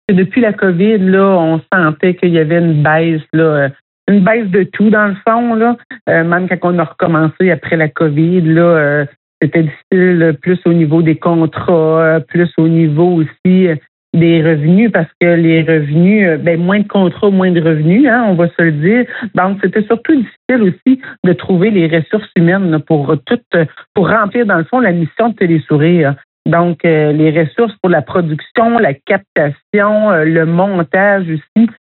que depuis la COVID, là, on sentait qu'il y avait une baisse de tout dans le fond, là. Même quand on a recommencé après la COVID, là, c'était difficile plus au niveau des contrats, plus au niveau aussi des revenus, parce que les revenus, moins de contrats, moins de revenus, hein, on va se le dire. Donc, c'était surtout difficile aussi de trouver les ressources humaines là, pour remplir, dans le fond, la mission de Télésourire. Donc, les ressources pour la production, la captation, le montage aussi.